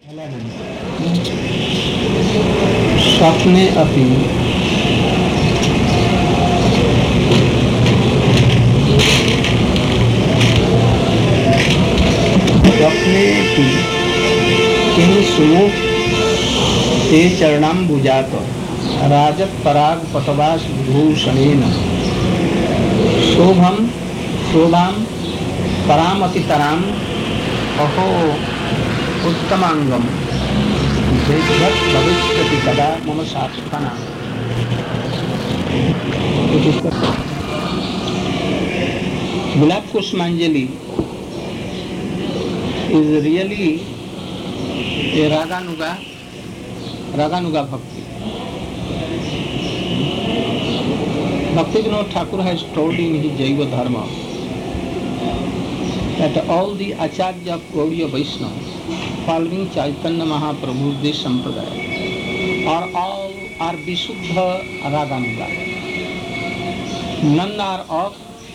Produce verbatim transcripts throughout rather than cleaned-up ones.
स्वप्ने अपि स्वप्नेऽपि किं सुमुख ते चरणाम्बुजात राजत्परागपटवासभूषणेन शोभं शोभां परामतितराम् अहो उत्तमांगम भेदवत् भविष्यति कदा मम सात्वना. Gulab Kusumanjali is really a Raganuga, Raganuga Bhakti. Bhaktivinoda Thakur has told in his Jaiva Dharma that all the Acharya of Gaudiya Vaishnava following Chaitanya Mahaprabhu's this sampradaya are all are Visuddha Raganuga. None are of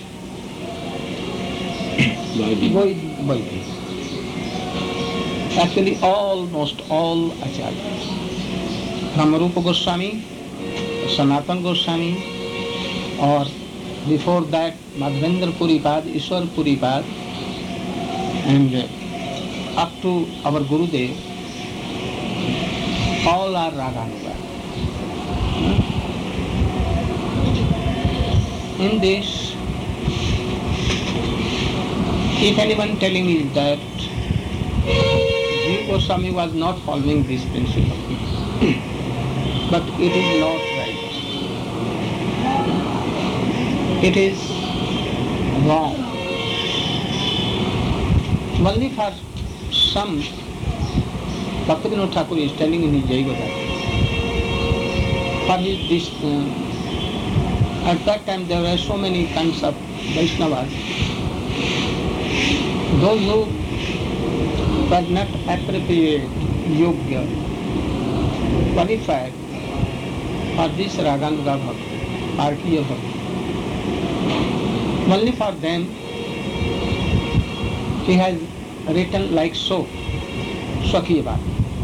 Vaidhi. Actually, almost all Acharyas. From Rupa Goswami, Sanatana Goswami, or before that Madhavendra Puripad, Ishwar Puripad, and up to our Gurudev, all are Raganuga. In this, if anyone telling is that Jiva Goswami was not following this principle, but it is not right. It is wrong. Only for some, Bhaktivinoda Thakur is telling in his Jaiva Dharma. For his, this, uh, at that time there were so many kinds of Vaishnavas. Those who were not appropriate, yogya, qualified for this Raganuga Bhakti, Artiya Bhakti. Only for them he has written like so, Swakiyabad.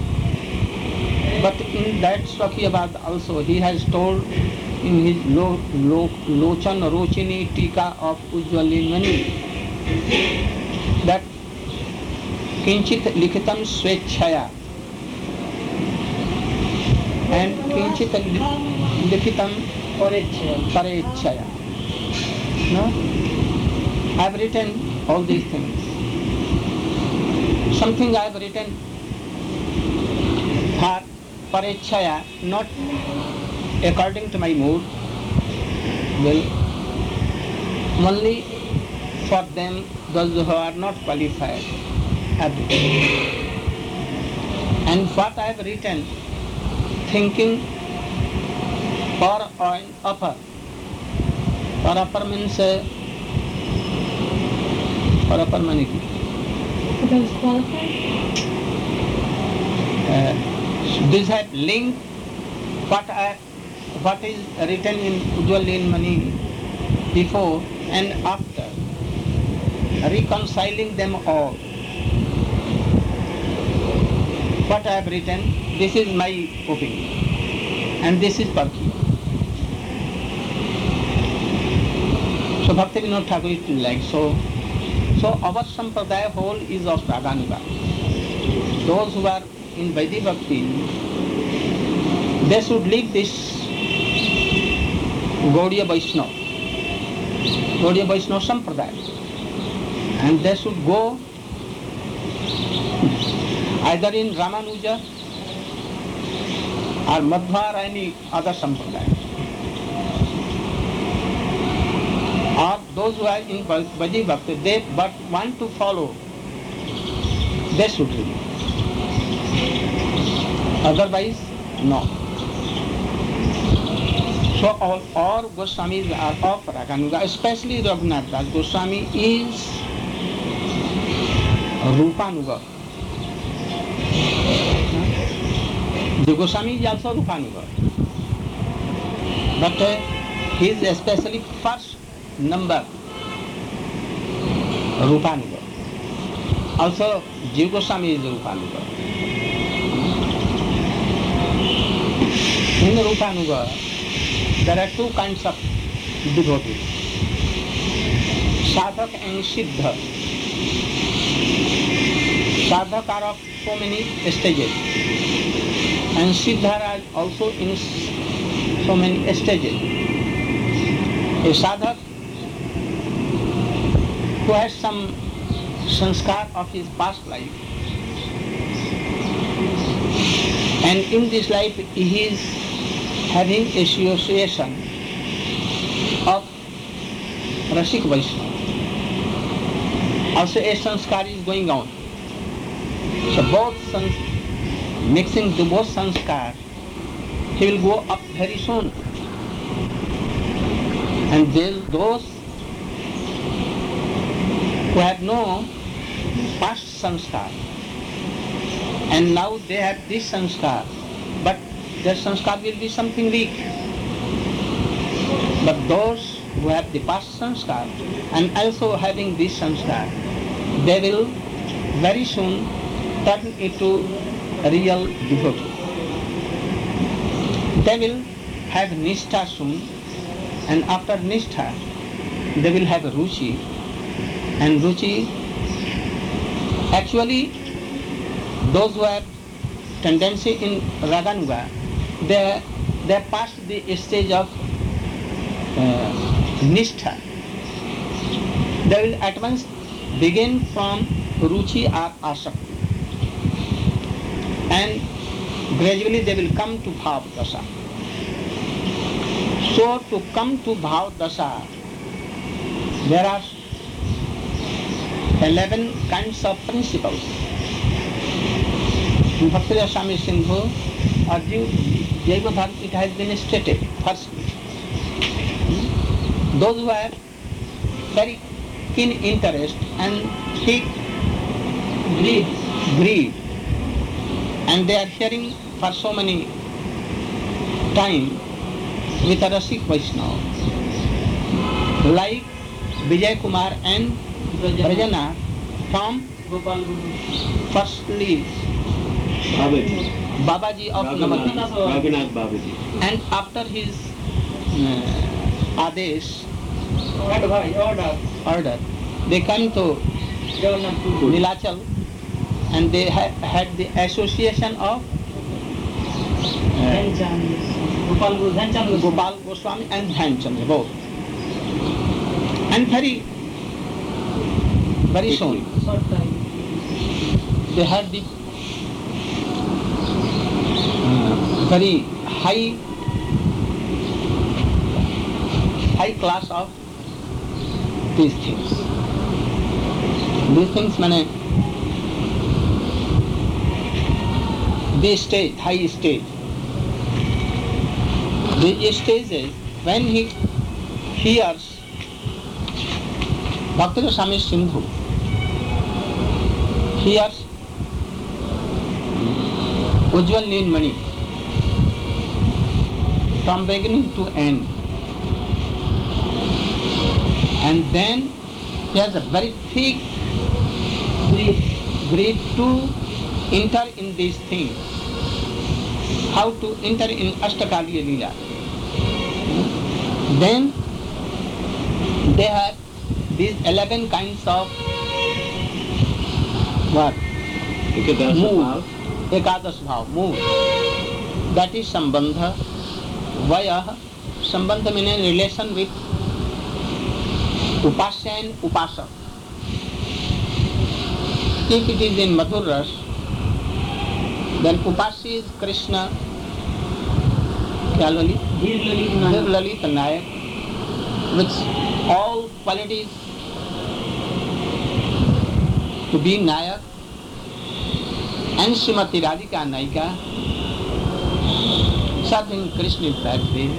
But in that Swakiyabad also he has told in his Lo, Lo, Lochan Rochini Tika of Ujjalinmani that Kinchit Likitam Swechhaya and Kinchit Likitam Parechhaya. No? I have written all these things. Something I have written for Parechhaya, not according to my mood, well, only for them, those who are not qualified, have written. And what I have written, thinking for an upper. For upper means, uh, for upper means, For those qualified? uh, this have link what I, what is written in Ujjwal Mani before and after, reconciling them all. What I have written, this is my opinion, and this is Parki. So Bhaktivinoda Thakur is like so. So our sampradaya whole is of Raganuga. Those who are in Vaidhi Bhakti, they should leave this Gaudiya Vaishnava, Gaudiya Vaishnava sampradaya, and they should go either in Ramanuja or Madhva or any other sampradaya. Or those who are in Vaidhi Bhakti, they but want to follow, they should leave. Otherwise, no. So all, all Goswamis are of Raganuga, especially Raghunath Das Goswami is Rupanuga. The Goswami is also Rupanuga. But uh, he is especially first number Rupanuga. Also, Jiva Goswami is Rupanuga. in Rupanuga, there are two kinds of devotees, sadhak and siddha. Sadhak are of so many stages, and siddha are also in so many stages. A sadhak who has some sanskar of his past life, and in this life he is having association of Rasik Vaishnava. Also a sanskar is going on. So both sans- mixing the both sanskar, he will go up very soon. And those who had no past sanskar, and now they have this sanskar, but their sanskar will be something weak. But those who have the past sanskar and also having this sanskar, they will very soon turn into real devotee. They will have nishtha soon, and after nishtha, they will have ruchi. And ruchi, actually, those who have tendency in Raganuga, they they pass the stage of uh, nishtha. They will at once begin from ruchi or asakti, and gradually they will come to bhav dasa. So to come to bhav dasa, there are eleven kinds of principles. In Bhakti Swami Sindhu or Jaiva Bhakti, it has been stated firstly. Those who have very keen interest and thick greed, greed, and they are hearing for so many time with a Rasik Vaishnava, like Vijay Kumar and Brajana from firstly Babaji, Babaji of Navadvip, Raghunath Babaji, and after his uh, Adesh Order. order, they came to Nilachal, and they ha- had the association of uh, Gopal Goswami and Dhyanchandra, both. And very, very soon, they had the uh, very high, high class of these things. These things, mean, this stage, high stage. The stages, when he hears Bhakti Swami Sindhu, hears Ujjwal Nilmani from beginning to end, and then he has a very thick greed to enter in these things. How to enter in Ashtakaliya Leela. Then they have these eleven kinds of what? Mood. Ekadash bhav, mood. That is sambandha, vayah. Sambandha meaning relation with upasya and upasak. If it is in Madhur Ras, then upasya is Krishna, Kya Lalit? Dhir Lalit Nayak, with all qualities to be Nayak, and Srimati Radhika Naika, serving Krishna birthday.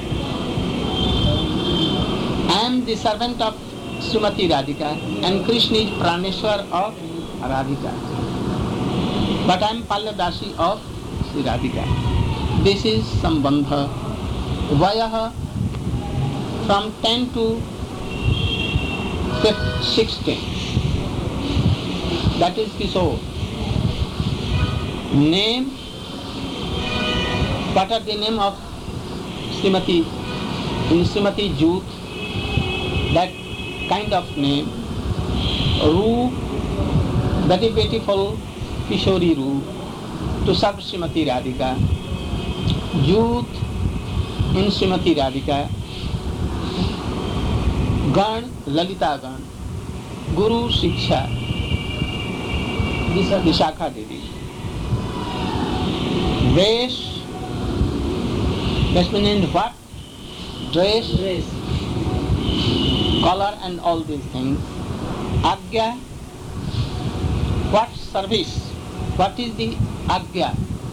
I am the servant of Srimati Radhika, and Krishna is Praneshwar of Radhika. But I am Palladasi of Sri Radhika. This is Sambandha. Vayah from ten to sixteen. That is Kishore. Name, what are the name of Srimati, in Srimati Jut, that kind of name, Roop, very beautiful Kishori Roop, to serve Srimati Radhika. Jut in Srimati Radhika, Gan, Lalita Gan, Guru Shiksha, Vishakha Devi. Dress, that means what? Dress, Dress. color and all these things. Agya, what service? What is the Agya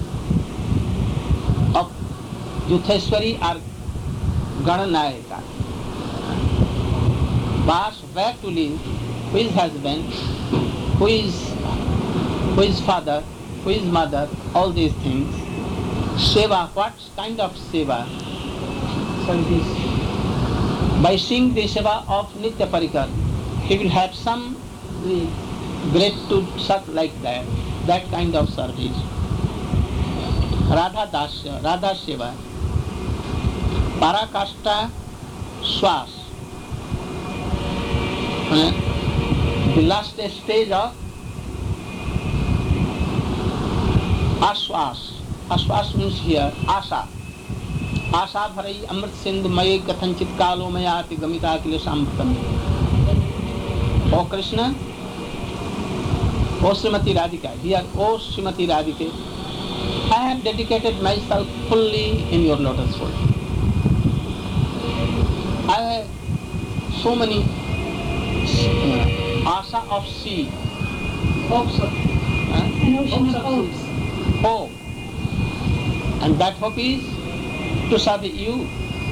of Yutheshwari or Gananayaka? Vas, where to live, who is husband, who is, who is father, who is mother, all these things. Seva, what kind of seva? Service. By seeing the seva of Nitya Parikar, he will have some great to serve like that, that kind of service. Radha Dasya, Radha Seva, Parakashta Swas, the last stage of Aswas. Aswas means here Asa. Asa Bharai Amrit Sindhu Maye Kathanchit Kalo Mayati Gamita Akila Sampratam. O Krishna, O Srimati Radhika, here O Srimati Radhika, I have dedicated myself fully in your lotus foot. I have so many uh, asa of sea, Hopes of, uh, an ocean of hopes. hope, and that hope is to serve you.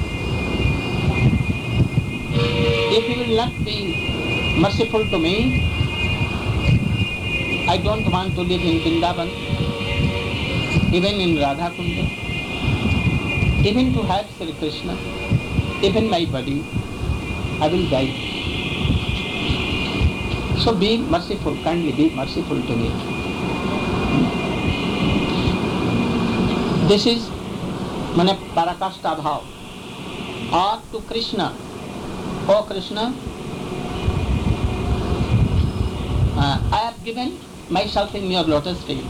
If you will not be merciful to me, I don't want to live in Vrindavan, even in Radha Kunda, even to have Sri Krishna, even my body, I will die. So be merciful, kindly be merciful to me. This is mane parakashta bhav. Or to Krishna, oh Krishna, uh, I have given myself in your lotus feet.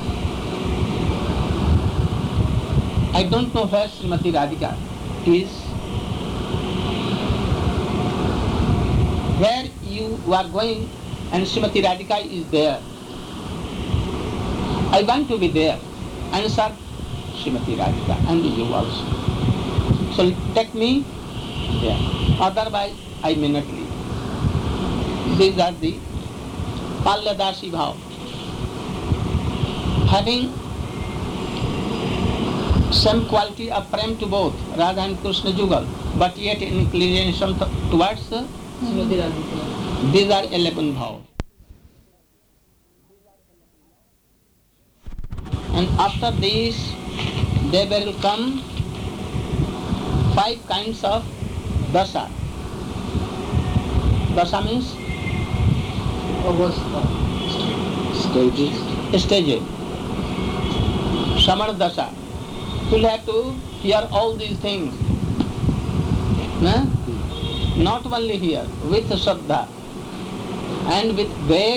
I don't know where Srimati Radhika is. Where you are going and Srimati Radhika is there. I want to be there and serve Srimati Radhika and you also. So take me there. Otherwise I may not leave. These are the Palyadasi bhav. Having same quality of prem to both Radha and Krishna Jugal, but yet inclination towards uh, Srimati Radhika. these are eleven bhav. And after this, there will come five kinds of dasa. Dasa means Stages. stages. Samar dasa. You will have to hear all these things. No? Not only here, with Shraddha and with great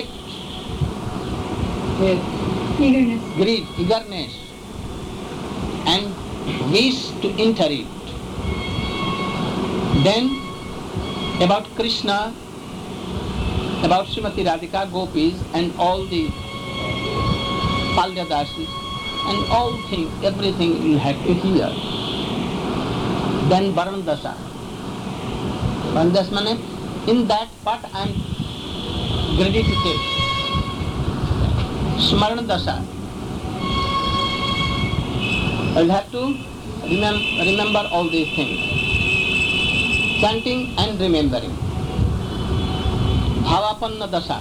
With eagerness. greed, eagerness and wish to enter it. Then about Krishna, about Srimati Radhika, Gopis and all the Palyadasis and all things, everything you have to hear. Then Varandasa. Varandasa means in that what I am ready to take. Smaranadasa. I will have to remem- remember all these things. Chanting and remembering. Bhavapanna dasa.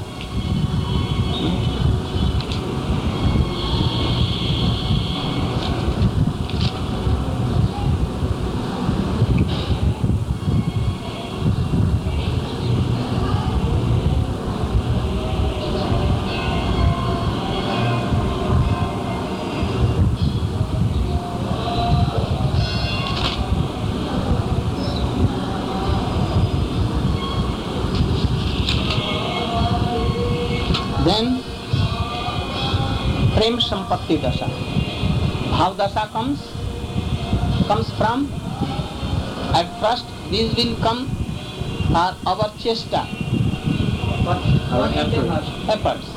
Prem Sampatti Dasha. Bhav Dasha comes, comes from, at first these will come are our chesta, Our efforts. efforts.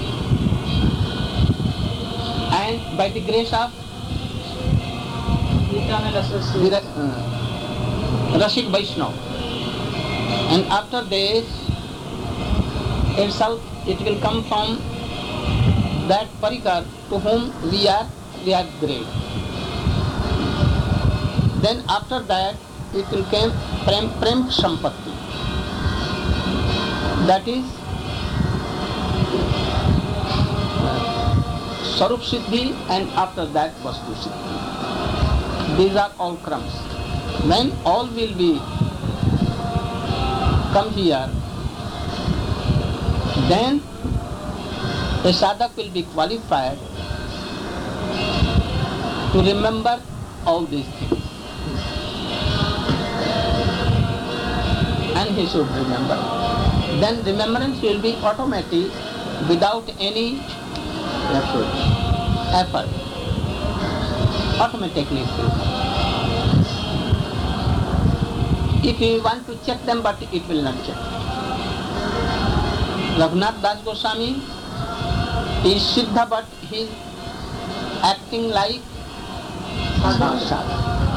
And by the grace of Eternal association. the uh, Rashik Vaishnav, and after this itself it will come from that Parikar to whom we are we have great. Then after that it will come Prem, Prem Sampatti. That is Sarup Siddhi, and after that Vastu Siddhi. These are all crumbs. When all will be come here, then a sadhak will be qualified to remember all these things. And he should remember. Then remembrance will be automatic without any Effort. effort. Automatically it will come. If you want to check them, but it will not check. Raghunath Das Goswami is Siddha, but he is acting like sadhak.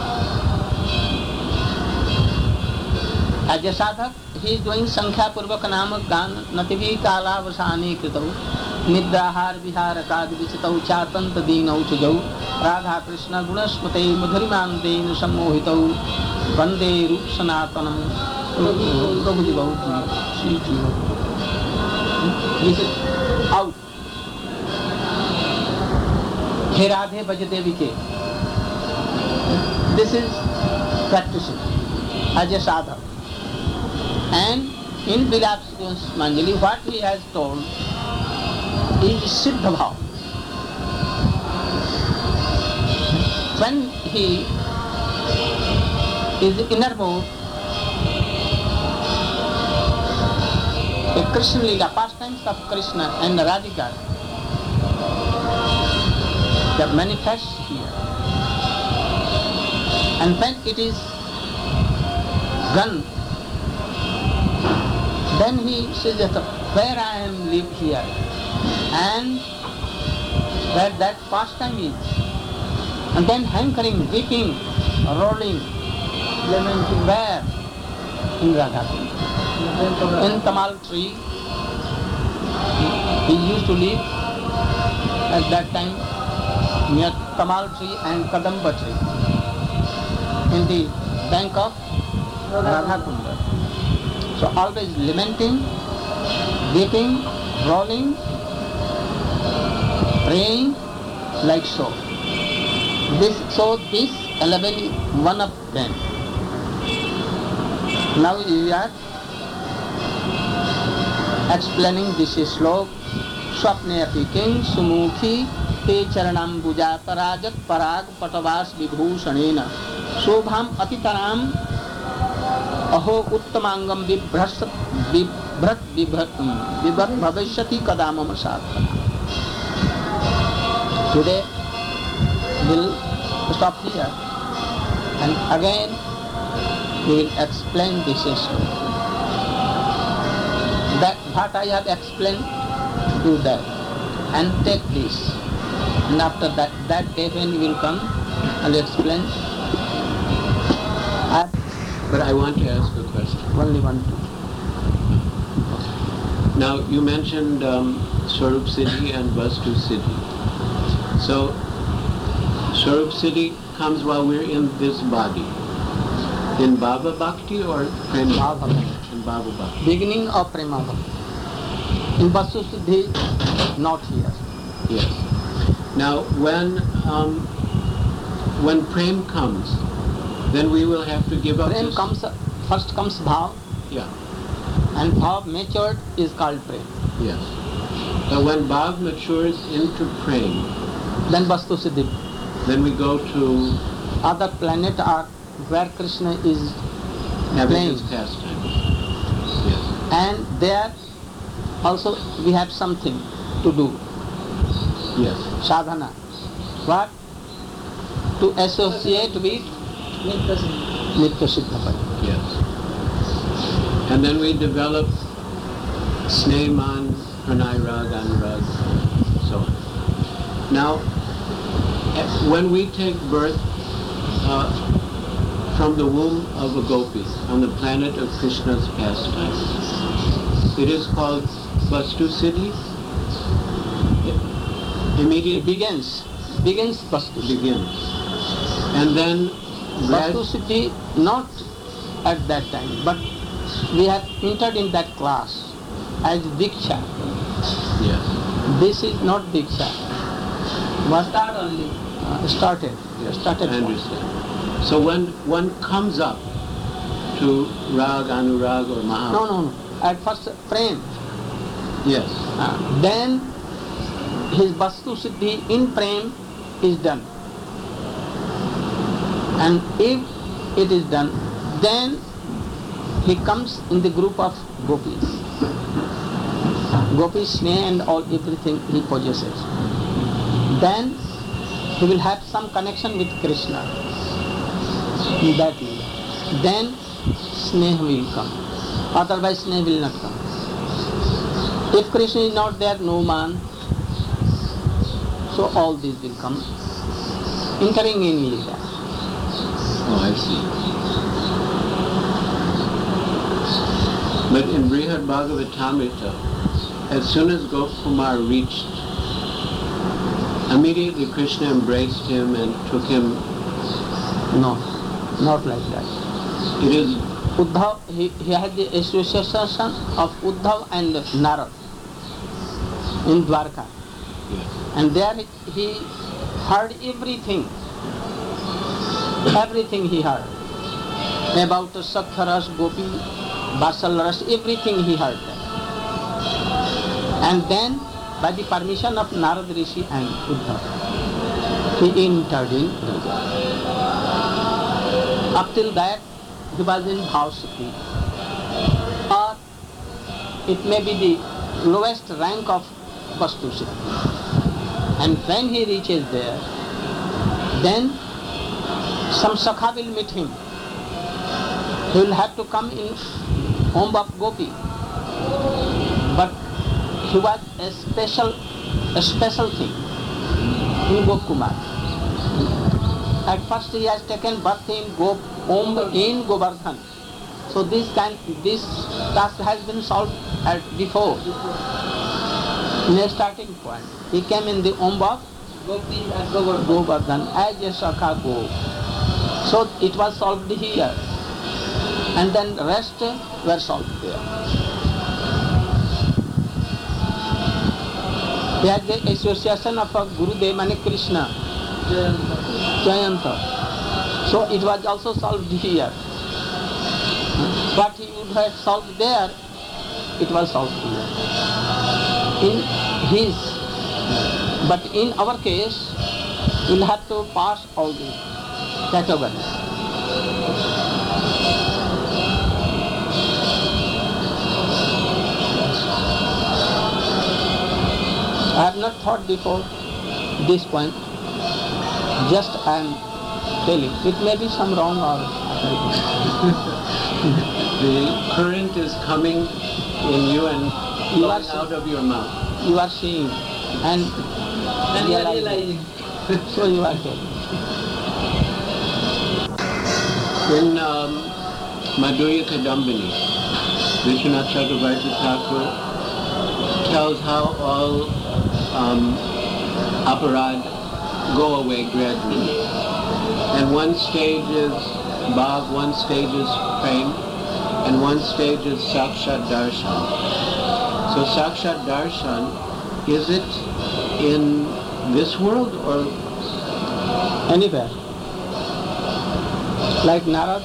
As a sadhak, he is doing Sankhya Purvak Nama Gan Nativi Kala Vasani Kritau Nidrahar Vihar Kad Vichitau Chatant Dinau Chujau Radha Krishna Gunasmate Madhuriman Dein Sammohitau Vande Rup Sanatanam Prabhujivau Sri Jiva. This is out. He Radhe Bhajadevike. This is practicing as a sadhak. And in Bilap Manjali, what he has told is Siddha Bhav. When he is inner mode, the Krishna Lila, pastimes of Krishna and Radhika, they manifest here. And when it is done, then he says that where I am live here and where that pastime is, and then hankering, weeping, rolling, lamenting, where? In Radha. In Tamal tree, he used to live at that time near Tamal tree and Kadamba tree in the bank of Radha Kunda. So always lamenting, weeping, rolling, praying, like so. This so this eleven is one of them. Now we are explaining this slok. Swapne api king sumukhi te charanam buja parajat parag patavas vibhushanena shobham atitaram अहो उत्तमांगम विभ्रत विभ्रत विभ्रत भविष्यति कदा मम साधना. Today we'll stop here and again we will explain this issue. That what I have explained, do that and take this, and after that that day when you will come and explain. I But I want to ask a question. Only one, two. Now, you mentioned um, Swarup Siddhi and Vastu Siddhi. So, Swarup Siddhi comes while we're in this body. In Bhava Bhakti or Prem Bhava Bhakti. In Bhava Bhakti. Beginning of Prema Bhakti. In Vastu Siddhi, not here. Yes. Now, when um, when Prem comes, then we will have to give up Prem this. comes, first comes Bhav, Yeah. and Bhav matured is called Prem. Yes. So when Bhav matures into Prem, Then Vastu Siddhi. then we go to Other planet are where Krishna is having playing. his pastimes. Yes. And there also we have something to do. Yes. Sadhana. What? To associate with Nitya Siddha Pari. Yes. And then we develop Sneman, Pranay Rag, Anurag, so on. Now, when we take birth uh, from the womb of a gopi on the planet of Krishna's pastime, it is called Vastu Siddhi. Immediately It begins. Begins Vastu Siddhi. begins. And then Vastu Siddhi not at that time, but we have entered in that class as Diksha. yes. This is not Diksha. Was Start only. uh, started. Yes, Started. I understand. So when one comes up to Rag, Anurag or Maha, No, no, no. At first, prem. yes, Uh, then his Vastu Siddhi in prem is done. And if it is done, then he comes in the group of gopis. Gopis, Sneh and all, everything he possesses. Then he will have some connection with Krishna. In that way. Then Sneh will come. Otherwise Sneh will not come. If Krishna is not there, no man. So all these will come. Entering in Lila. oh I see. But in Brihad Bhagavatamrita, as soon as Gopakumar reached, immediately Krishna embraced him and took him. No, not like that. It is, Uddhav, he, he had the association of Uddhav and Narad in Dwarka. yes, And there he, he heard everything. Everything he heard. About Saktharas, Gopi, Vatsalaras, everything he heard. And then, by the permission of Narad Rishi and Uddhav, he entered in Brija. Up till that, he was in Bhavsati. Or it may be the lowest rank of Vastu Siddhi. And when he reaches there, then some Sakha will meet him. He will have to come in home of Gopi. But he was a special, a special thing in Gopakumar. At first he has taken birth in Gop, home in Govardhan. So this kind, this task has been solved at before. In a starting point, he came in the home of Gopi and Govardhan. Govardhan as a Sakha Go. So it was solved here. And then rest were solved there. He had the association of a Gurudev and Krishna, Jayanta. So it was also solved here. What he would have solved there, it was solved here. In his, but in our case, we'll have to pass all these categories. I have not thought before this point. Just I am telling. It may be some wrong or the current is coming in you and You are flowing out of your mouth. you are seeing and And you are realizing. So you are telling. In um, Madhurya Kadambini, Vishwanath Chakravarti Thakur tells how all um, aparad go away gradually. And one stage is bhav, one stage is prem, and one stage is sakshat darshan. So sakshat darshan, is it in this world or Anywhere. Like Narad,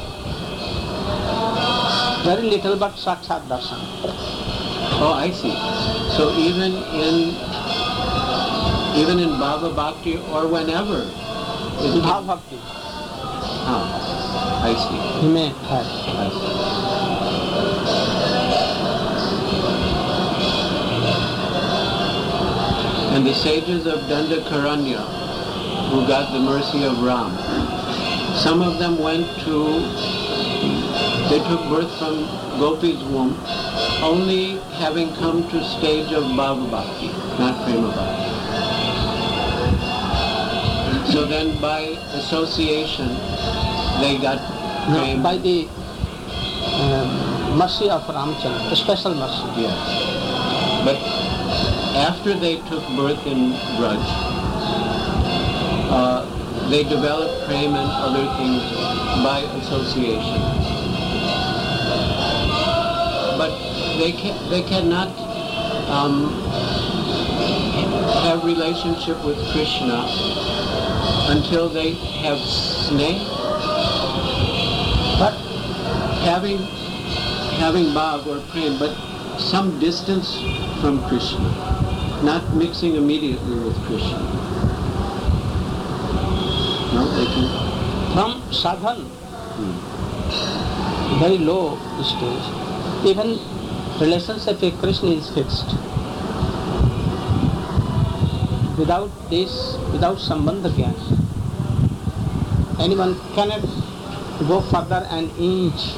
very little but Sakshat Darshan. Oh, I see. So even in even in Bhava Bhakti or whenever, it In can- Bhav Bhakti, Ah, I see. he may have. I see. And the sages of Dandakaranya, who got the mercy of Ram, some of them went to, they took birth from Gopi's womb, only having come to stage of Bhava Bhakti, not Prema Bhakti. So then by association, they got no, by the um, mercy of Ramchandra, a special mercy. Yes. But after they took birth in Braj, uh, they developed prema and other things by association. But they can, they cannot um, have relationship with Krishna until they have sneh. But having having bhav or prem, but some distance from Krishna, not mixing immediately with Krishna. No, they can. From sadhan, hmm. very low stage, even relationship with Krishna is fixed. Without this, without sambandha gyan, anyone cannot go further an inch.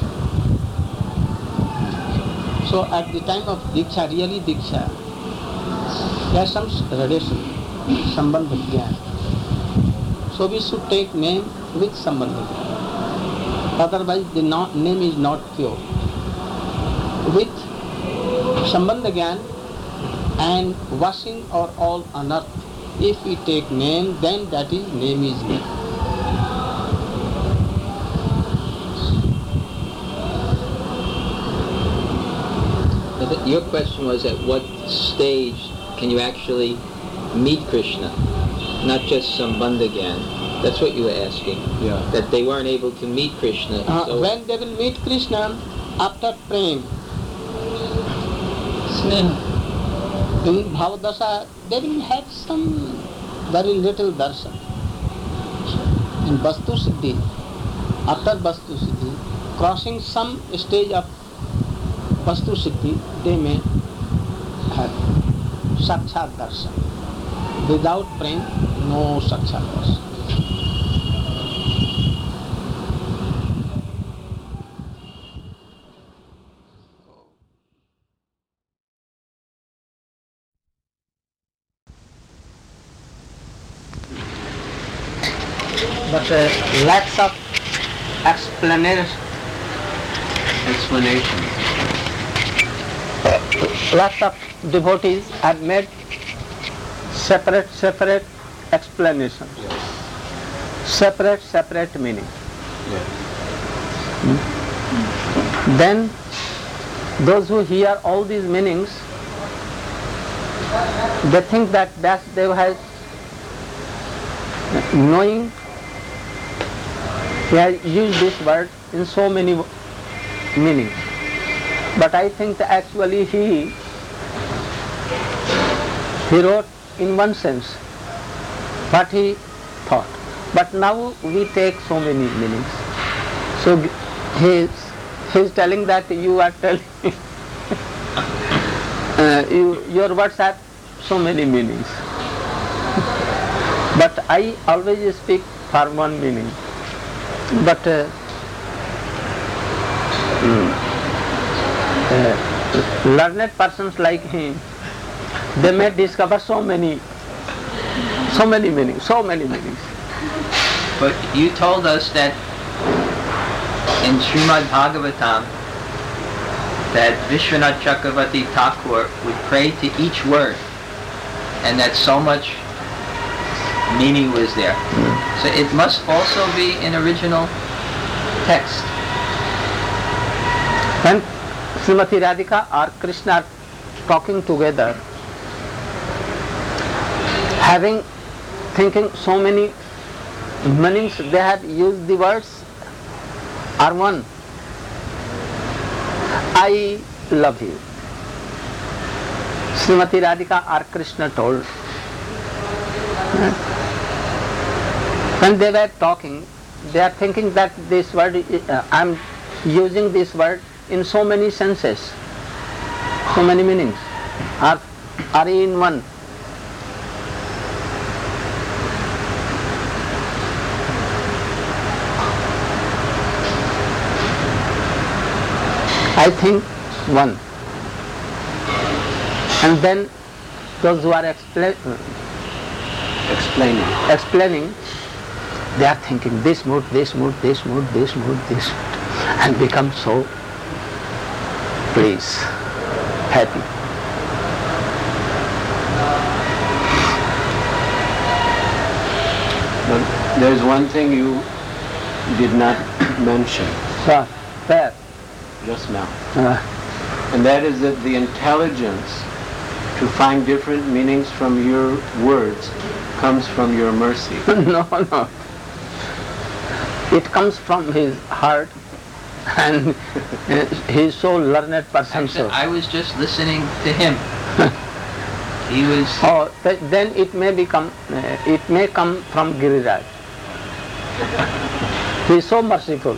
So at the time of Diksha, really Diksha, there is some relation, sambandha gyan. So we should take name with sambandha gyan. Otherwise the not, name is not pure. With sambandha gyan and washing or all unearthed, if we take name, then that is name is name. Your question was at what stage can you actually meet Krishna, not just Sambandha Gyan. That's what you were asking. Yeah. That they weren't able to meet Krishna. Uh, so when they will meet Krishna after prem, in Bhavadasa, they will have some very little darshan. In Vastu Siddhi, after Vastu Siddhi, crossing some stage of Vastu Siddhi, they may have Sakshat darshan. Without prem, no Sakshat darshan. But uh, lacks of explanation. Explanation. Lots of devotees have made separate, separate explanations, Yes. separate, separate meaning. Yes. Hmm? Then those who hear all these meanings, they think that Vyasdeva has knowing, he has used this word in so many meanings. But I think that actually he he wrote in one sense what he thought. But now we take so many meanings. So he is, he is telling that you are telling uh, you, your words have so many meanings. But I always speak for one meaning. But uh, uh, learned persons like him, they may discover so many, so many meanings, so many meanings. But you told us that in Srimad Bhagavatam that Vishwanath Chakravarti Thakur would pray to each word, and that so much meaning was there. Mm. So it must also be an original text. When Srimati Radhika or Krishna are talking together, having, thinking so many meanings, they have used the words are one. I love you. Srimati Radhika or Krishna told. When they were talking, they are thinking that this word, uh, I am using this word in so many senses, so many meanings, are, are in one. I think one. And then those who are expla- Explaining. explaining, they are thinking this mood, this mood, this mood, this mood, this mood, and become so pleased, happy. But there's one thing you did not mention So, there. just now, Uh, and that is that the intelligence to find different meanings from your words comes from your mercy. no, no. It comes from his heart, and he is so learned person. Actually, So. I was just listening to him. He was. Oh, th- then it may become, uh, it may come from Giriraj. He is so merciful.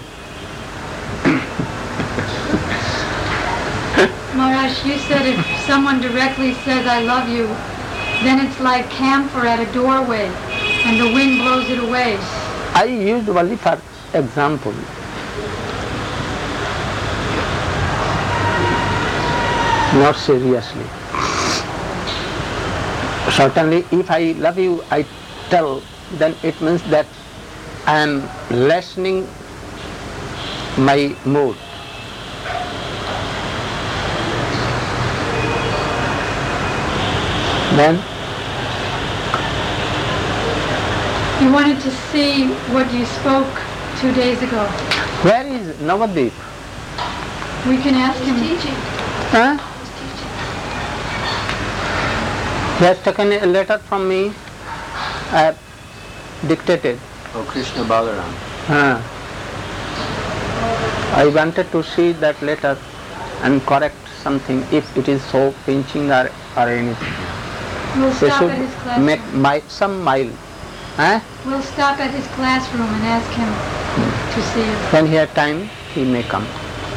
Maharaj, you said if someone directly says, I love you, then it's like camphor at a doorway, and the wind blows it away. I used only for example. Not seriously. Certainly, if I love you, I tell, then it means that I am lessening my mood. Then You wanted to see what you spoke two days ago. where is Navadip? We can ask him. Huh? He has taken a letter from me. I have dictated. Oh, Krishna Balaram. Huh. I wanted to see that letter and correct something if it is so pinching or, or anything. We'll They stop should at his classroom. make my, some mile. Huh? We'll stop at his classroom and ask him to see you. When he has time, he may come.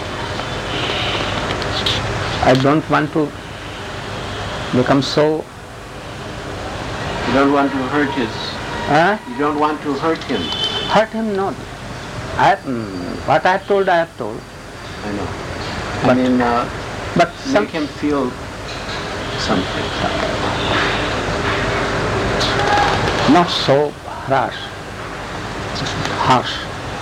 I don't want to become so. You don't want to hurt his. Huh? You don't want to hurt him. Hurt him not. I, mm, what I have told, I have told. I know. But- I mean, uh, But some, make him feel something. not so harsh. Harsh.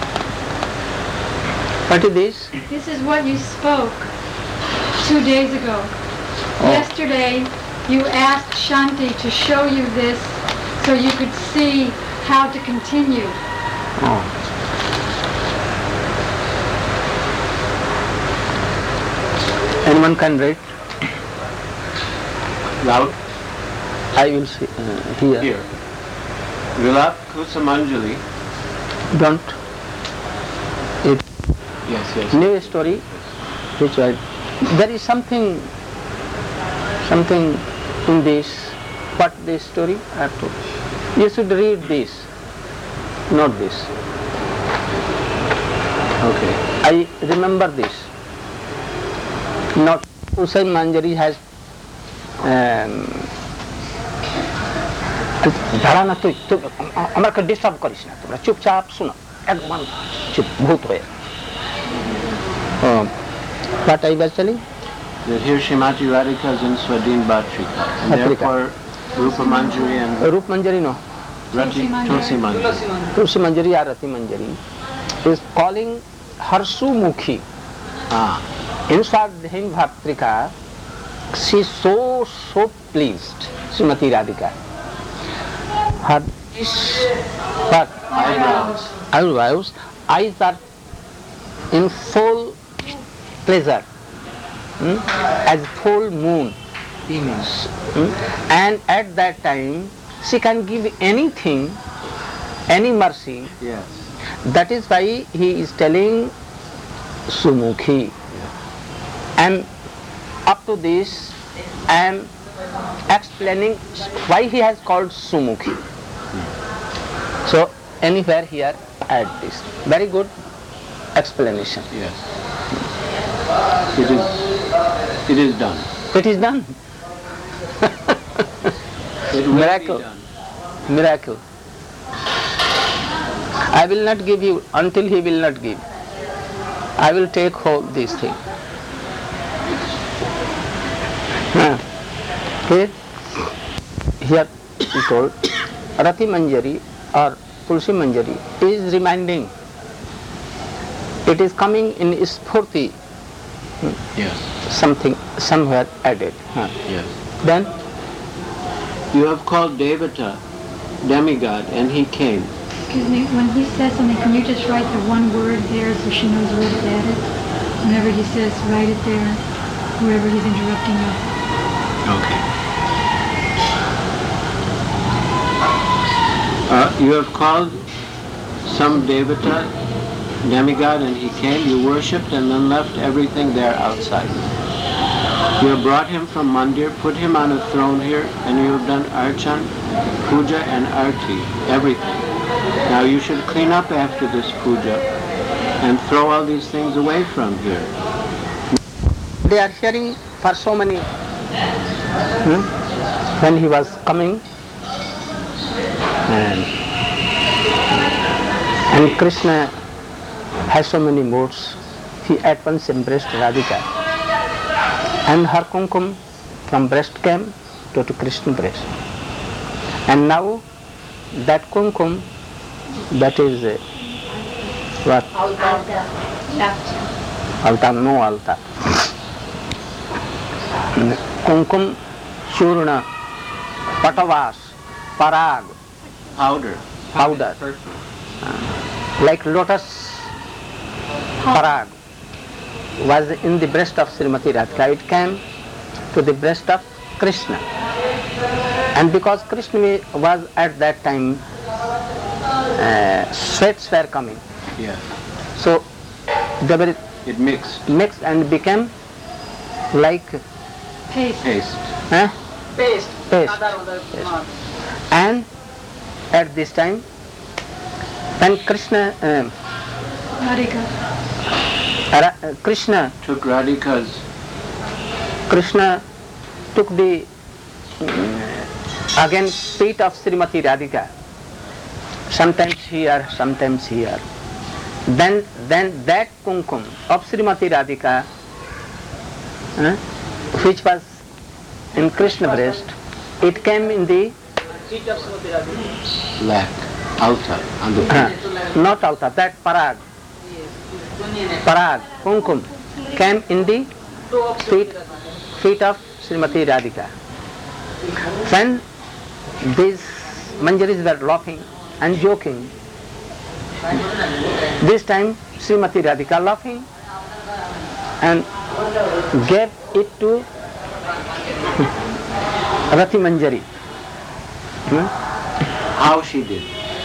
What is this? This is what you spoke two days ago. Oh. Yesterday, you asked Shanti to show you this so you could see how to continue. Oh. Anyone can read? Loud. I will see, uh, hear. Here. Vilap Kusumanjali. Don't. It Yes, yes. new story, which I, there is something, something in this. What this story? I have to. You should read this, not this. Okay. I remember this. Not Hussain Manjari has ঝাড়া না তুই আমাকে disturb করিস না তোমরা চুপচাপ শোনো একদম চুপ ভূত হয়ে What I was telling? That here Shrimati Radhika is in Swadhin Bhatrika. And Bhatrika. therefore Rupa Manjari and Rup Manjari no. Rati Tulsi Manjari. Tulsi Manjari or Rati Manjari is calling her Sumukhi. Ah. In Swadhin Bhatrika, she is so, so pleased, Srimati Radhika. Her but Eyebrows. eyebrows, eyes are in full pleasure, hmm, as full moon. Hmm, and at that time, she can give anything, any mercy. Yes. That is why he is telling Sumukhi. And up to this, I am explaining why he has called Sumukhi. So anywhere here add this. Very good explanation. Yes. It is. It is done. It is done. It will Miracle. be done. Miracle. I will not give you until he will not give. I will take hold this thing. Okay. Here he told Rati Manjari or Tulsi Manjari is reminding. It is coming in Spurti. Yes. Something somewhere added. Huh. Yes. Then You have called Devata demigod, and he came. Excuse me, when he says something, can you just write the one word there so she knows where to add it? Whenever he says, write it there, wherever he's interrupting you. Okay. Uh, you have called some Devata demigod, and he came. You worshipped and then left everything there outside. You have brought him from Mandir, put him on a throne here, and you have done Archan, Puja and Arti, everything. Now you should clean up after this puja and throw all these things away from here. they are hearing for so many. Hmm? When he was coming, and, and Krishna has so many moods, he at once embraced Radhika. And her kumkum from breast came to, to Krishna breast. And now that kumkum, that is uh, what? Alta, no alta. Kumkum, Churna, Patavas, Parag, Powder. powder, uh, like lotus parag was in the breast of Srimati Radhika. It came to the breast of Krishna. And because Krishna was at that time, uh, sweats were coming. Yes. So they were It mixed. mixed and became like Paste. Paste. huh? Paste. Paste. Other, other, Yes. And at this time, when Krishna, uh, Radhika. Ra- uh, Krishna, Took Radhika's Krishna took the uh, again feet of Srimati Radhika, sometimes here, sometimes here. Then, then that kumkum of Srimati Radhika, uh, which was in Krishna breast, it came in the feet of Srimati Radhika. black altar on the uh, feet. not altar, that parag, parag, kumkum came in the Two of feet, feet of Srimati Radhika. When these manjaris were laughing and joking, this time Srimati Radhika laughing and gave it to Rati Manjari. Hmm? How she did.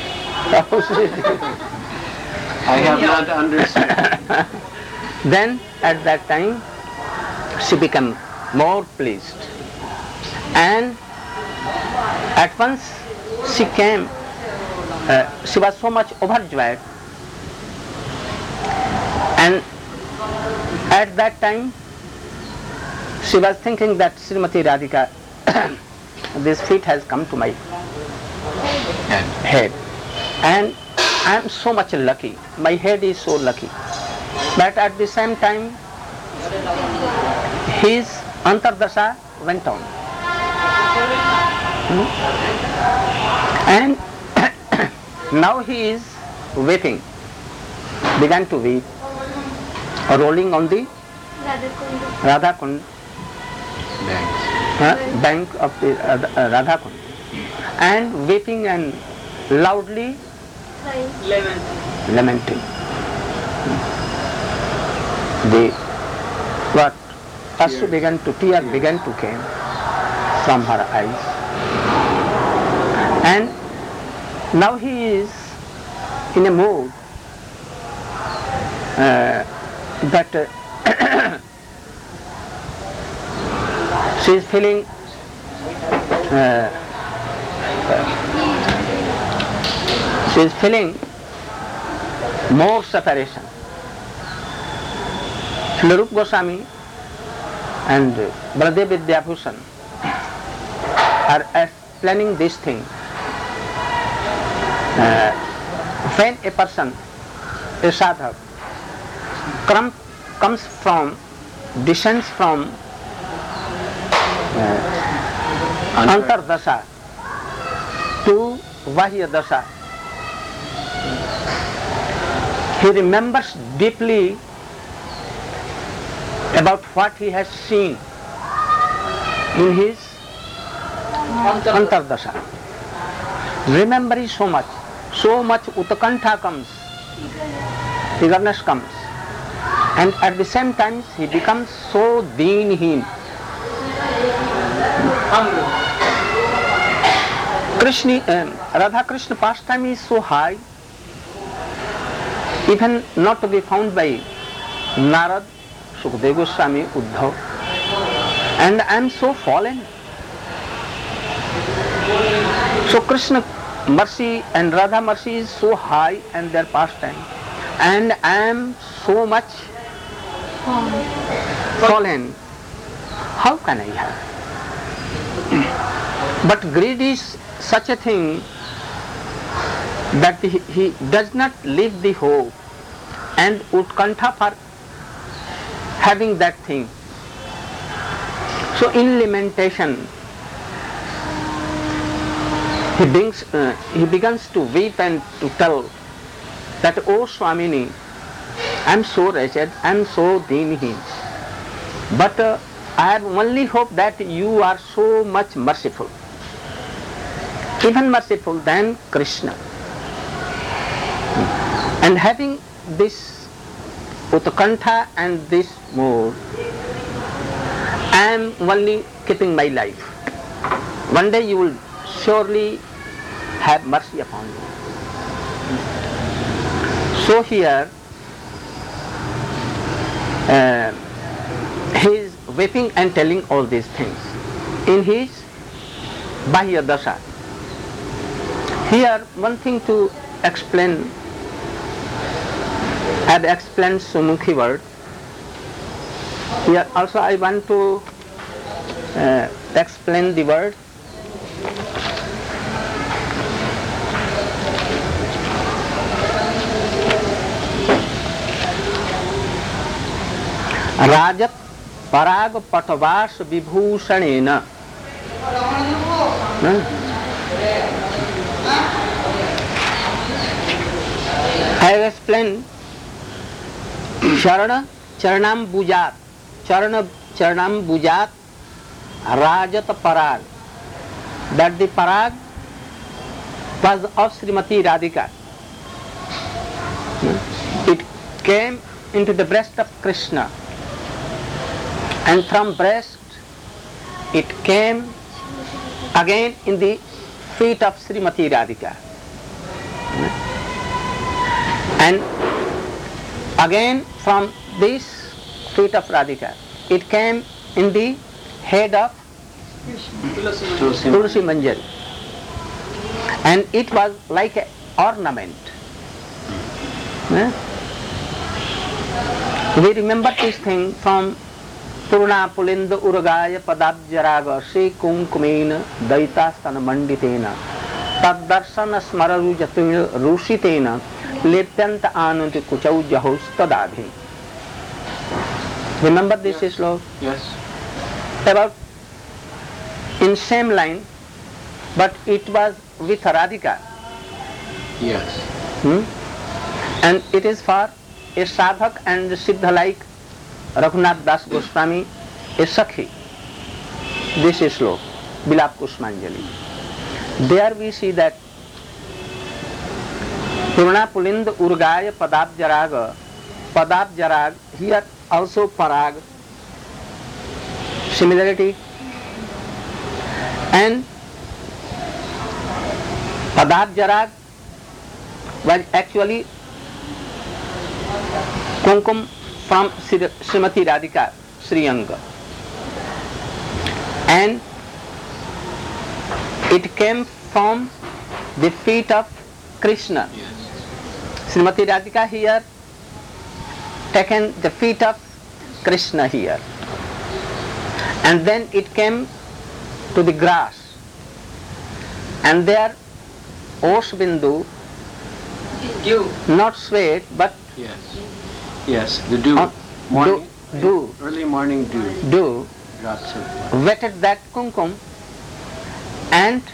I have not understood. Then at that time she became more pleased, and at once she came, uh, she was so much overjoyed, and at that time she was thinking that Srimati Radhika, this feet has come to my Head. head, and I am so much lucky, my head is so lucky. But at the same time his antardasha went on. Hmm? And now he is weeping, began to weep, rolling on the Radha Kund, Thanks. uh, bank of the uh, uh, Radha Kund, and weeping and loudly lamenting. The what? Ashu began to tear began to came from her eyes, and now he is in a mood uh, that uh, she is feeling uh, she is feeling more separation. Srila Rupa Goswami and Baladev Vidyabhushan are explaining this thing. Uh, when a person, a sadhak, come, comes from, descends from uh, Antardasha to Vahyadasha. He remembers deeply about what he has seen in his Antardasha. Remembering so much, so much utakantha comes, eagerness comes, and at the same time he becomes so deenheen. Krishna, uh, Radha Krishna pastime is so high, even not to be found by Narad, Sukadeva Goswami, Uddhav, and I am so fallen. So Krishna mercy and Radha mercy is so high and their pastime, and I am so much fallen. How can I have? But greed is such a thing that he, he does not leave the hope and utkantha for having that thing. So in lamentation, he, brings, uh, he begins to weep and to tell that, "Oh Swamini, I am so wretched, I am so deenheen. But uh, I have only hope that you are so much merciful, even merciful than Krishna." And having this utkantha and this mood, I am only keeping my life. One day you will surely have mercy upon me. So here, uh, he is weeping and telling all these things in his Bahya Dasha. Here, one thing to explain, I have explained Sumukhi word. Here also I want to uh, explain the word. Rajat Parag Patavash Vibhushanena. I have explained Charana Charanam Bujat Charana Charanam Bujat Rajat Parag, that the Parag was of Srimati Radhika. It came into the breast of Krishna, and from breast it came again in the feet of Srimati Radhika, and again from this feet of Radhika it came in the head of Tulsi Manjari, and it was like an ornament. We remember this thing from Purna Pulinda Uragaya Padabjaraga Sri Kumkumena Daitasana Manditena Tad Darsana Smararujatil Rushitena Leptanta Anunti Kuchau Jahus Tadabhi. Remember this yes. Sloka? Yes. About in same line, but it was with Radhika. Yes. Hmm? And it is for a sadhak and siddha like Raghunath Das Goswami, a sakhi. This is Sloka, Bilap Kusmanjali. There we see that Purna Pulinda Urgaya Padabjaraga, Padabjarag, here also Parag, similarity, and Padabjarag was actually Kumkum from Srimati Radhika, Sriyanga, and it came from the feet of Krishna. Yes. Srimati Radhika here taken the feet of Krishna here, and then it came to the grass, and there Osbindu, Dew. not sweat but Yes. Yes. The dew. uh, Morning. dew, dew, Early morning dew. dew drops of blood. wetted that kumkum, and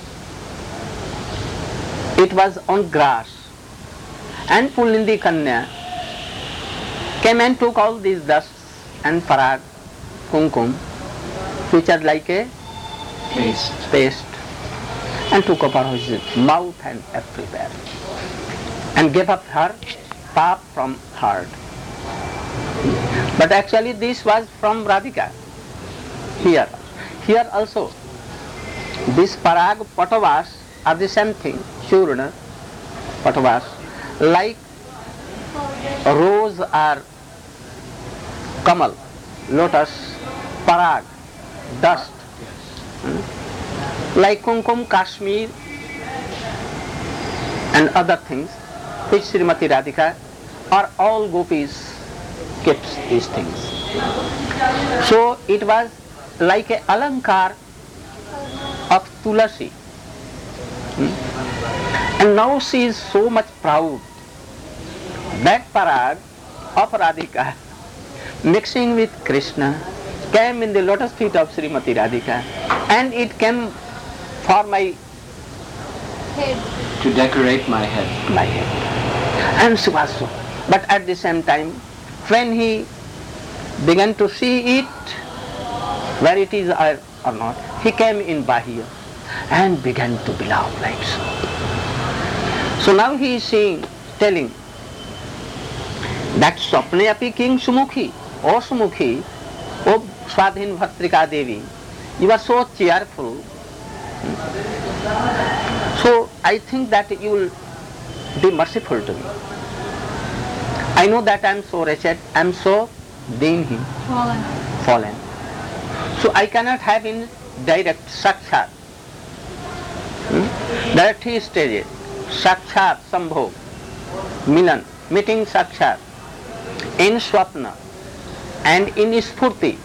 it was on grass. And Pulindi Kanya came and took all these dusts and parag, kumkum, which are like a Paste. paste, and took over his mouth and everywhere, and gave up her pap from heart. But actually this was from Radhika. Here, here also, this parag patavas are the same thing, churna, patavas, like rose or kamal, lotus, parag, dust, hmm? like kumkum, Kashmir and other things, which Srimati Radhika or all gopis kept these things. So it was like a alankar of Tulasi. Hmm? And now she is so much proud. That parag of Radhika mixing with Krishna came in the lotus feet of Srimati Radhika, and it came for my To decorate my head. my head. And she was so. But at the same time, when he began to see it, where it is or, or not, he came in Bahia and began to belong like so. So now he is seeing, telling that Swapne api king Sumukhi, O Sumukhi, O Swadhin Bhatrika Devi, you are so cheerful. So I think that you will be merciful to me. I know that I am so wretched, I am so deenhi, Fallen. fallen. So I cannot have in direct sakshat. Hmm? There are three stages: sakshat, sambhog, milan, meeting sakshat, in swapna, and in spurti.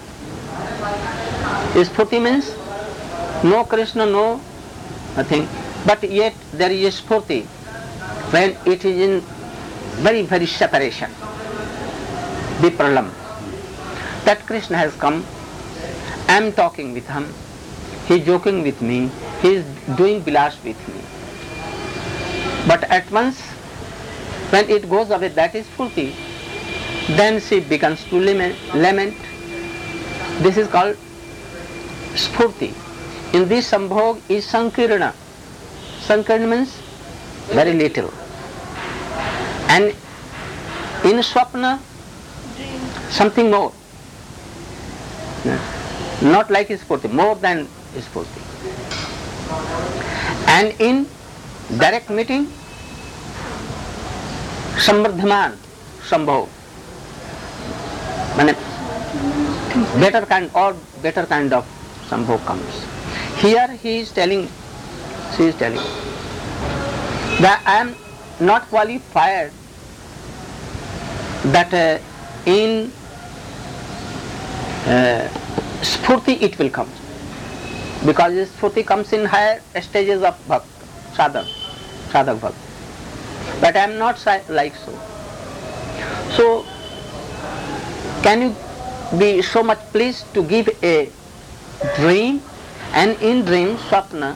Spurti means no Krishna, no nothing, but yet there is a spurti when it is in very, very separation, vipralam. That Krishna has come, I am talking with him, he is joking with me, he is doing vilas with me. But at once, when it goes away, that is spurti, then she begins to lament. lament. This is called spurti. In this sambhog is sankirna. Sankirna means very little. And in swapna, something more. Not like spurti, more than spurti. And in direct meeting, samvardhaman, sambhog. Mane better kind or better kind of sambhog comes. Here he is telling, she is telling, that I am not qualified that uh, in uh, spurti it will come. Because spurti comes in higher stages of bhakt, sadhak, sadhak bhakt. But I am not si- like so. So, can you be so much pleased to give a dream, and in dream, swapna,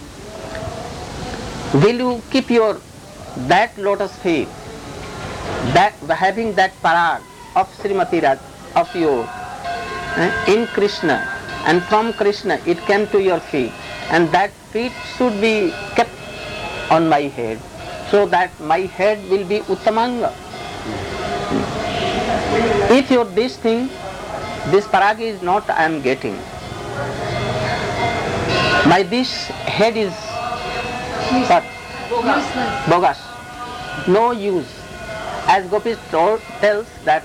will you keep your that lotus feet, that having that parag of Srimati Radha, of your eh, in Krishna, and from Krishna it came to your feet, and that feet should be kept on my head, so that my head will be Uttamanga. If your this thing, this parag is not I am getting, my this head is what? Useless. Bogus, no use. As Gopis told, tells that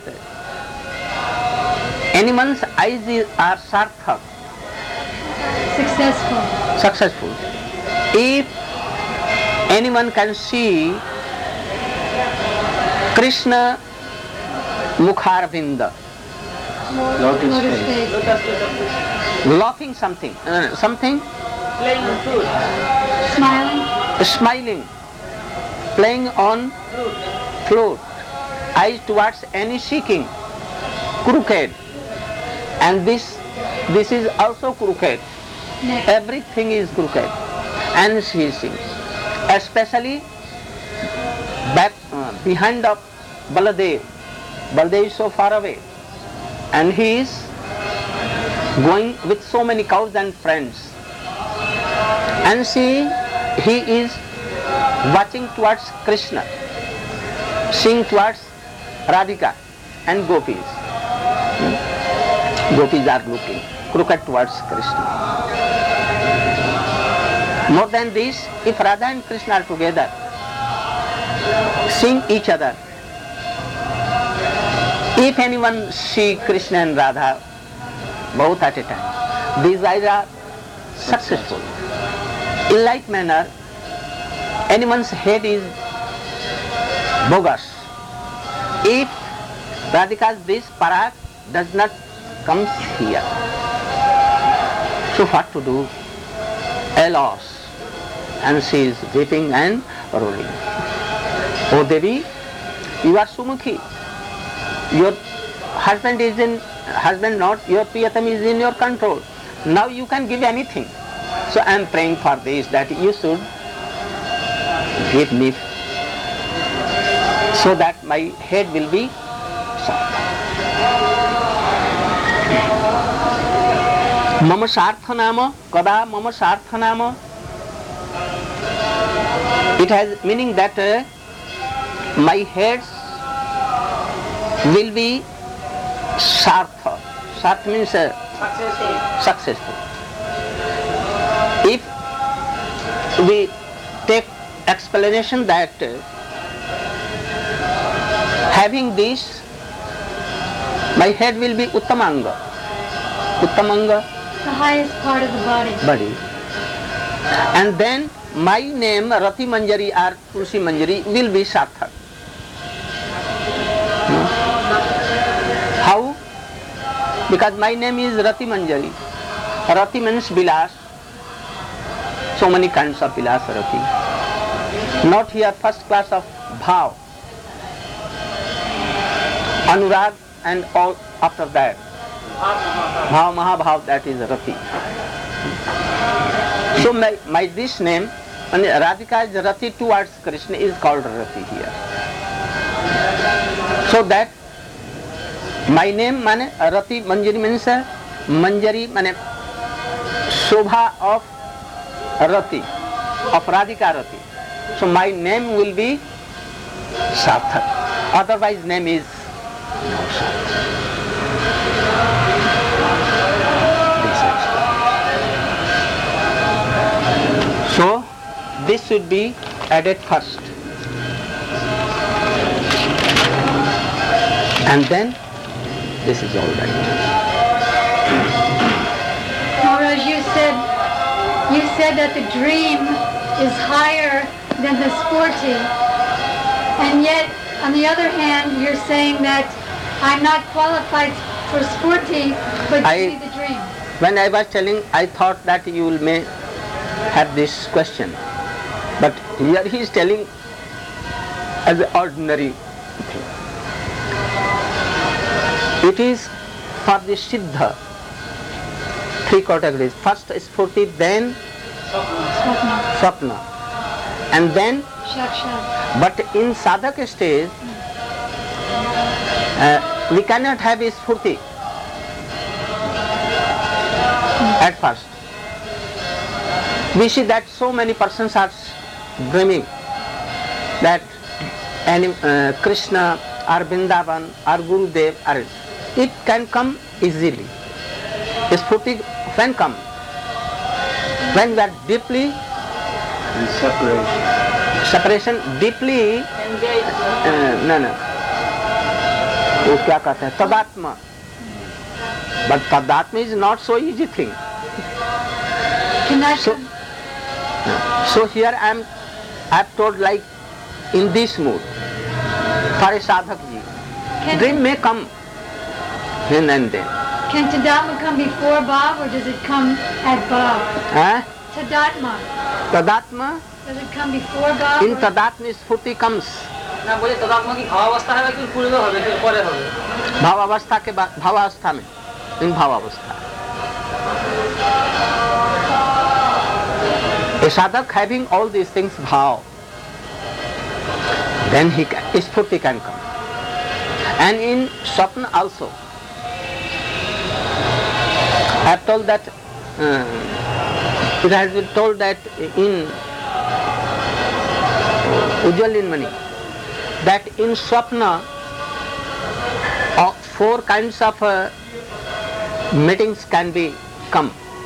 anyone's eyes is- are sarthak, Successful. successful. If anyone can see Krishna Mukharvinda, Lotus Lotus face. face. laughing something, uh, something Playing the flute. Smiling. smiling, playing on flute, eyes towards any seeking, crooked, and this This is also crooked. Next. Everything is crooked. And she sings. Especially back uh, behind of Baladev. Baladev is so far away. And he is going with so many cows and friends. And she, he is watching towards Krishna, seeing towards Radhika and gopis. Hmm? Gopis are looking crooked towards Krishna. More than this, if Radha and Krishna are together, seeing each other, if anyone see Krishna and Radha both at a time, these eyes are successful. In like manner, anyone's head is bogus. If Radhika's this parag does not come here, so what to do? A loss. And she is weeping and rolling. Oh Devi, you are Sumukhi. Your husband is in, husband not, your Priyatam is in your control. Now you can give anything. So I am praying for this, that you should give me, so that my head will be soft. Mama Sartha Nama, Kada Mama Sartha Nama. It has meaning that uh, my heads will be Sartha. Sartha means uh, successful. If we take explanation that uh, having this, my head will be Uttamanga. Uttamanga, The highest part of the body. body. And then my name Rati Manjari or Tulsi Manjari will be Sarthak. No? How? Because my name is Rati Manjari. Rati means Vilas. So many kinds of Vilas Rati. Not here first class of Bhav. Anurag and all after that. Bhav, Mahabhav, that is Rati. So my, my this name, and Radhika's Rati towards Krishna is called Rati here. So that my name mane Rati Manjari means uh, Manjari mane Shobha of Rati, of Radhika Rati. So my name will be Sarthak. Otherwise name is no Sarthak. So this should be added first, and then this is all right. Maharaj, you said you said that the dream is higher than the spurti, and yet on the other hand you're saying that I'm not qualified for spurti, but I- give me the dream. When I was telling, I thought that you will may have this question, but here he is telling as an ordinary thing. It is for the Siddha, three categories. First Spurti, then Swapna, Swapna, and then, Shakshat. but in Sadhaka stage, uh, we cannot have a Spurti at first. We see that so many persons are dreaming that any, uh, Krishna or Vrindavan or Gurudev, or it can come easily. Spurti can come when we are deeply in separation. separation, deeply uh, no no वो क्या कहते हैं तदात्मा. But tadatma is not so easy thing. Can I So, so here I am, I have told like in this mood for a sadhak ji. can, Dream may come then and then. can Tadatma come before Bhav or does it come at Bhav? Eh? Tadatma, Tadatma, does it come before Bhav? in or- tadatma spurti comes. না বলে তদাত্মা কি ভাবাবস্থা হবে কি পূর্বে হবে কি পরে হবে? भावावस्था के बाद भावावस्था में, in भावावस्था. A sadhak having all these things bhav, then he can, spurti can come. And in Swapna also, I have told that, uh, it has been told that in Ujjalinmani, that in Swapna, uh, four kinds of uh, meetings can be come.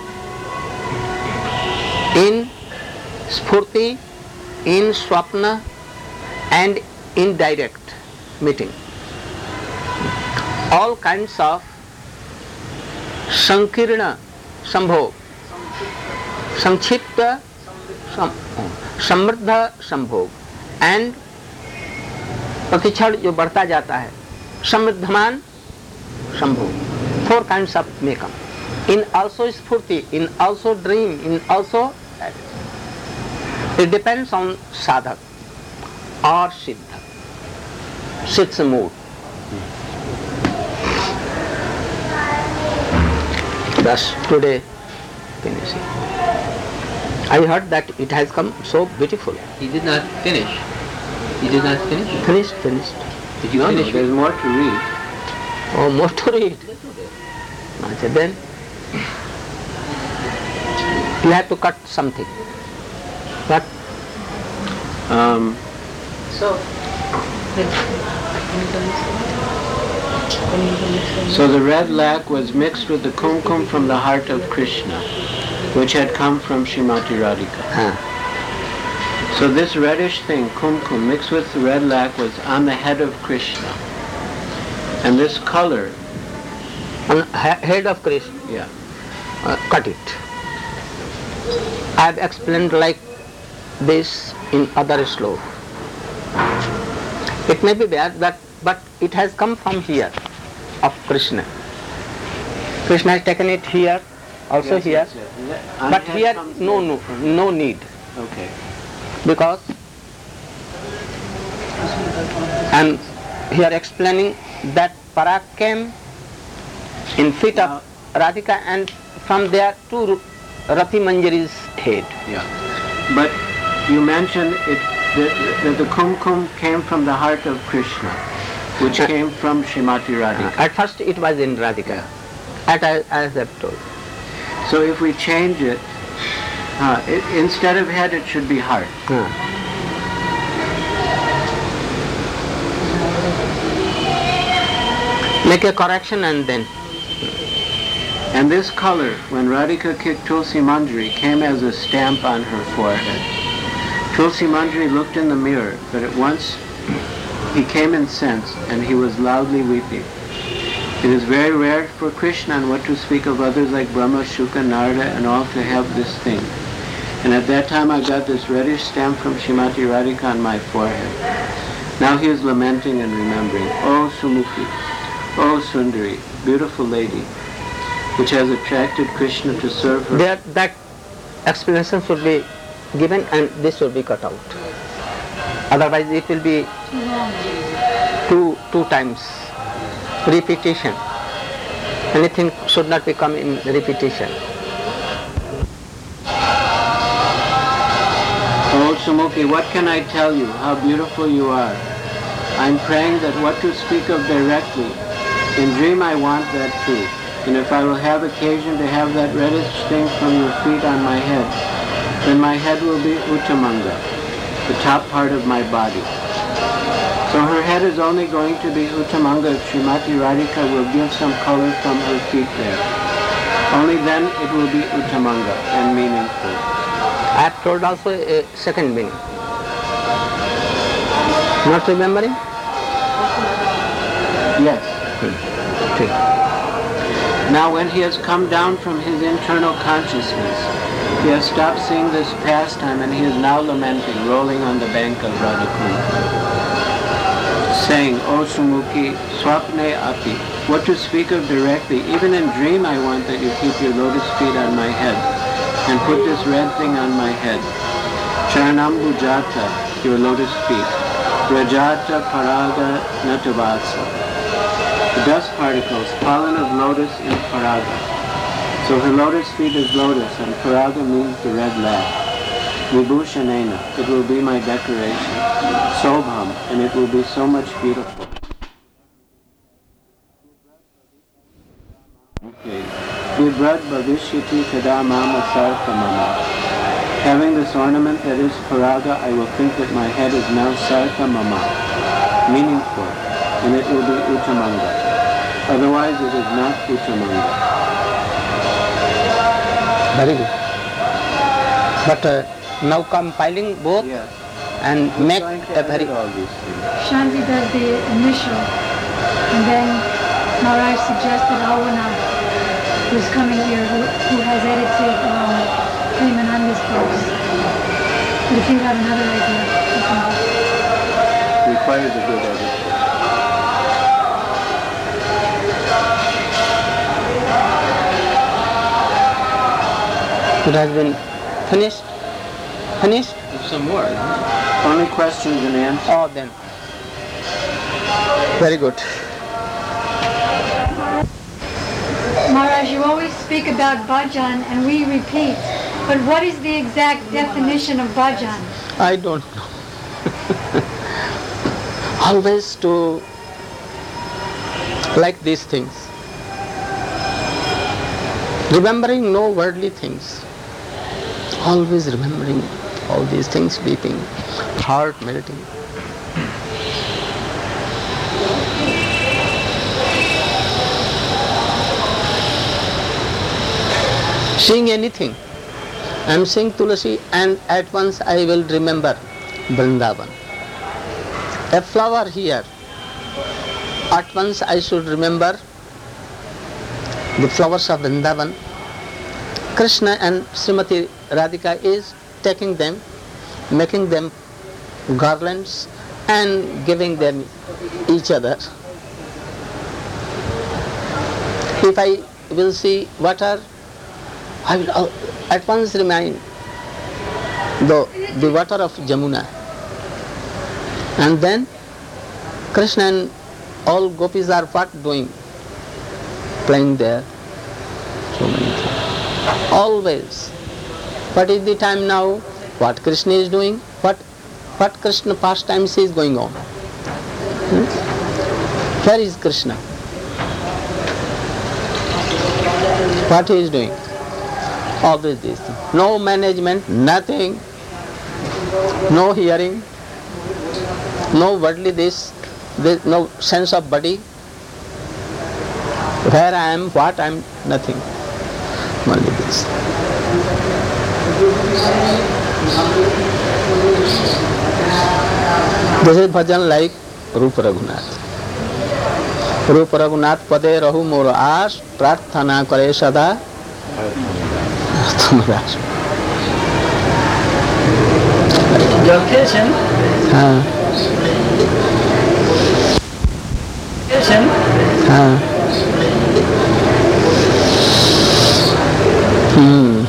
In Spurti, in Swapna, and indirect meeting. All kinds of Sankirna Sambhog, Sanchipta Samriddha Sambhog, and प्रतिक्षण जो बढ़ता जाता है, समृद्धमान संभोग. Four kinds of may come. In also spurti, in also dream, in also. It depends on sadhak or siddha, siddha's mood. Thus today, can you see? I heard that it has come so beautiful. He did not finish. He did not finish? Finished, finished. Did you No, no, finish? there's more to read. Oh, more to read. Okay, then you have to cut something. But Um, So, so the red lac was mixed with the kumkum from the heart of Krishna, which had come from Srimati Radhika. uh, So this reddish thing, kumkum, mixed with the red lac, was on the head of Krishna. And this color, on he- head of Krishna, yeah, uh, cut it. I have explained like this in other sloka. It may be there, but, but it has come from here, of Krishna. Krishna has taken it here, also Yes, here, yes, yes. On but head here comes no, the- no, no need, Okay. because I am here explaining that Parag came in feet of Radhika, and from there to Rati Manjari's head. Yeah. But you mentioned it that, that the kumkum came from the heart of Krishna, which Uh, came from Srimati Radhika. At first it was in Radhika, as I, as I have told. So if we change it, uh, it, instead of head, it should be heart. Uh, Make a correction and then. And this color, when Radhika kicked Tulsi Manjari, came as a stamp on her forehead. Tulsi Manjari looked in the mirror, but at once he came incensed, and he was loudly weeping. It is very rare for Krishna, and what to speak of others like Brahma, Shuka, Narada, and all, to have this thing. And at that time I got this reddish stamp from Srimati Radhika on my forehead. Now he is lamenting and remembering, O Sumukhi, O Sundari, beautiful lady, which has attracted Krishna to serve her. There, that explanation should be given and this should be cut out. Otherwise it will be two, two times repetition. Anything should not become in repetition. O Sumukhi, what can I tell you, how beautiful you are? I'm praying that what to speak of directly, in dream I want that too. And if I will have occasion to have that reddish thing from your feet on my head, then my head will be Uttamanga, the top part of my body. So her head is only going to be Uttamanga if Srimati Radhika will give some color from her feet there. Only then it will be Uttamanga and meaningful. I have told also a second meaning. Not remembering? Yes. Okay. Now when he has come down from his internal consciousness, he has stopped seeing this pastime, and he is now lamenting, rolling on the bank of Radhakund, saying, O Sumukhi, Swapne Api, what to speak of directly, even in dream I want that you keep your lotus feet on my head, and put this red thing on my head. Charanambujata, your lotus feet. Rajata Paraga Natavasa. The dust particles, pollen of lotus in Paraga. So her lotus feet is lotus, and Paraga means the red lap. Vibhushanena, it will be my decoration. Sobham, and it will be so much beautiful. Okay. Vibrad bhavishyati kada mama sarka mama. Having this ornament that is Paraga, I will think that my head is now sarka mama, meaningful, and it will be Uttamanga. Otherwise it is not Uttamanga. Very good. But uh, now compiling both, Yes. and We're make trying to a very... edit all these things. Shanti does the initial, and then Maharaj suggested Awana, who's coming here, who, who has edited um, Premananda's books. But if you have another idea, you can... Requires a good editor. It has been finished? Finished? There's some more. Only questions and answers. Oh, then. Very good. Maharaj, you always speak about bhajan and we repeat, but what is the exact definition of bhajan? I don't know. Always to like these things. Remembering no worldly things. Always remembering all these things, weeping, heart melting. Seeing anything. I am seeing Tulasi and at once I will remember Vrindavan. A flower here. At once I should remember the flowers of Vrindavan. Krishna and Srimati Radhika is taking them, making them garlands and giving them each other. If I will see water, I will at once remind the, the water of Jamuna. And then Krishna and all gopis are what doing? Playing there. So many things. Always. What is the time now? What Krishna is doing? What what Krishna pastimes is going on? Hmm? Where is Krishna? What he is doing? Always these things. No management, nothing. No hearing. No worldly this, this, no sense of body. Where I am, what I am, nothing. Only this. This is bhajan like Rupa Raghunath. Rupa Raghunath pade rahu mor aas prarthana kare sada tumras. Location. हाँ हाँ hmm.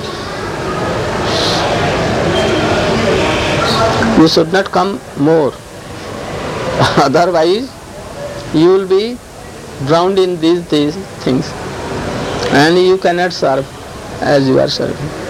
You should not come more. Otherwise, you will be drowned in these, these things and you cannot serve as you are serving.